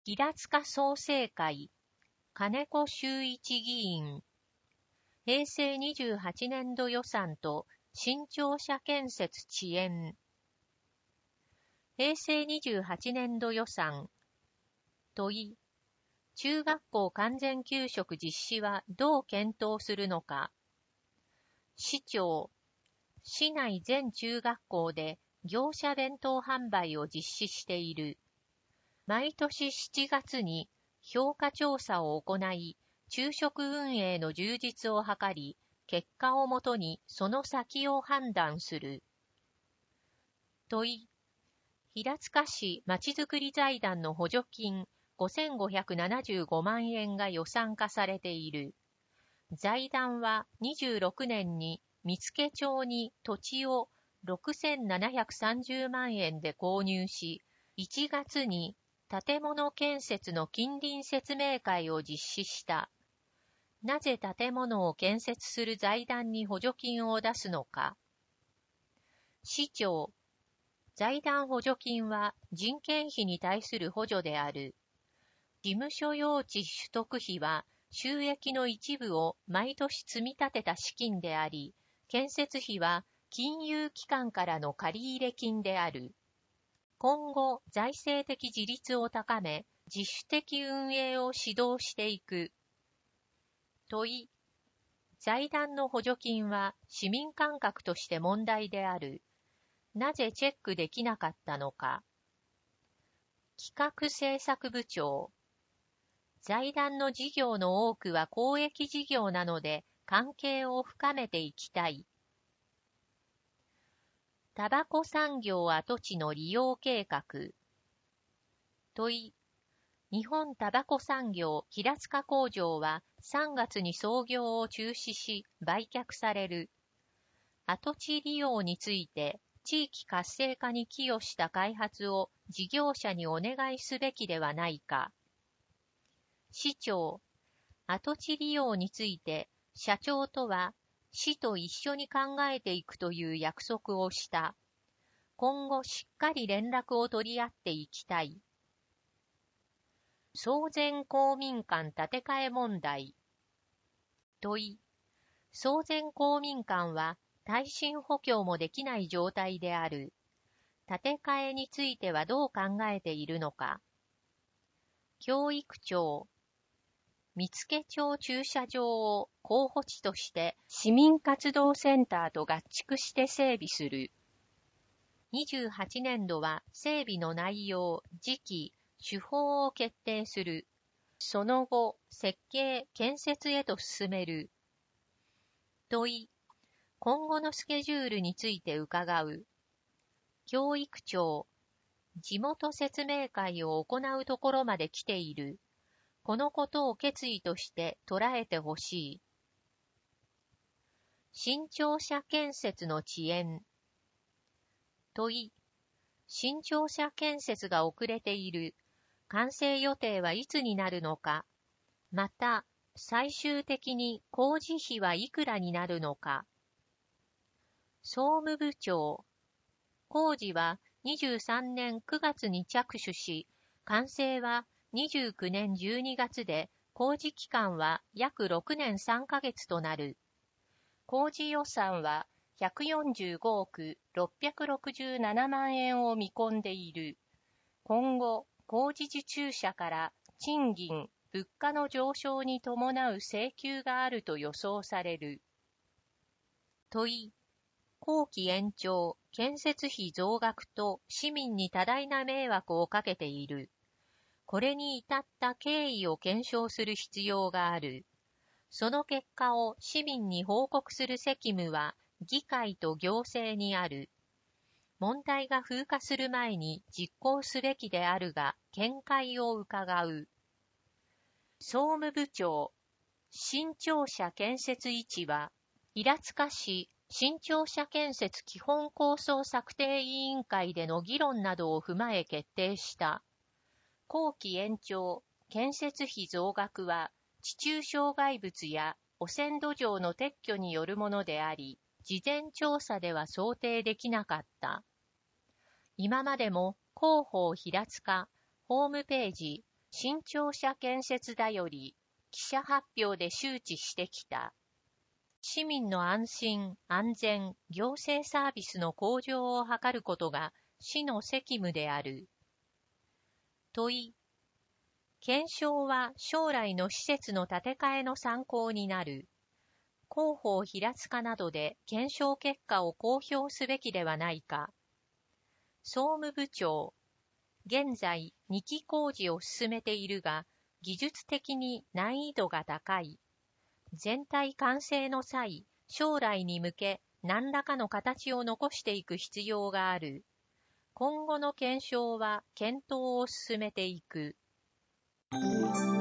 平塚創成会、金子修一議員、平成28年度予算と新庁舎建設遅延。平成28年度予算。問い。中学校完全給食実施はどう検討するのか。市長。市内全中学校で業者弁当販売を実施している。毎年7月に評価調査を行い、昼食運営の充実を図り、結果をもとにその先を判断する。問い。平塚市まちづくり財団の補助金5575万円が予算化されている。財団は26年に見附町に土地を6730万円で購入し、1月に建物建設の近隣説明会を実施した。なぜ建物を建設する財団に補助金を出すのか。市長。財団補助金は人件費に対する補助である。事務所用地取得費は収益の一部を毎年積み立てた資金であり、建設費は金融機関からの借入金である。今後、財政的自立を高め、自主的運営を指導していく。問い。財団の補助金は市民感覚として問題である。なぜチェックできなかったのか。企画政策部長。財団の事業の多くは公益事業なので関係を深めていきたい。タバコ産業跡地の利用計画。問い。日本タバコ産業平塚工場は3月に操業を中止し売却される。跡地利用について地域活性化に寄与した開発を事業者にお願いすべきではないか。市長。跡地利用について社長とは市と一緒に考えていくという約束をした。今後しっかり連絡を取り合っていきたい。総前公民館建て替え問題。問い。総前公民館は耐震補強もできない状態である。建て替えについてはどう考えているのか。教育庁。見附町駐車場を候補地として市民活動センターと合築して整備する。28年度は整備の内容、時期、手法を決定する。その後、設計、建設へと進める。問い。今後のスケジュールについて伺う。教育庁。地元説明会を行うところまで来ている。このことを決意として捉えてほしい。新庁舎建設の遅延。問い。新庁舎建設が遅れている。完成予定はいつになるのか。また、最終的に工事費はいくらになるのか。総務部長。工事は23年9月に着手し、完成は29年12月で、工事期間は約6年3ヶ月となる。工事予算は145億667万円を見込んでいる。今後、工事受注者から賃金、物価の上昇に伴う請求があると予想される。問い。工期延長、建設費増額と市民に多大な迷惑をかけている。これに至った経緯を検証する必要がある。その結果を市民に報告する責務は議会と行政にある。問題が風化する前に実行すべきであるが、見解を伺う。総務部長。新庁舎建設位置は、平塚市新庁舎建設基本構想策定委員会での議論などを踏まえ決定した。工期延長、建設費増額は、地中障害物や汚染土壌の撤去によるものであり、事前調査では想定できなかった。今までも広報平塚、ホームページ、 新庁舎建設だより記者発表で周知してきた。市民の安心・安全・行政サービスの向上を図ることが市の責務である。問い。検証は将来の施設の建て替えの参考になる。広報平塚などで検証結果を公表すべきではないか。総務部長。現在、2期工事を進めているが、技術的に難易度が高い。全体完成の際、将来に向け何らかの形を残していく必要がある。今後の検証は検討を進めていく。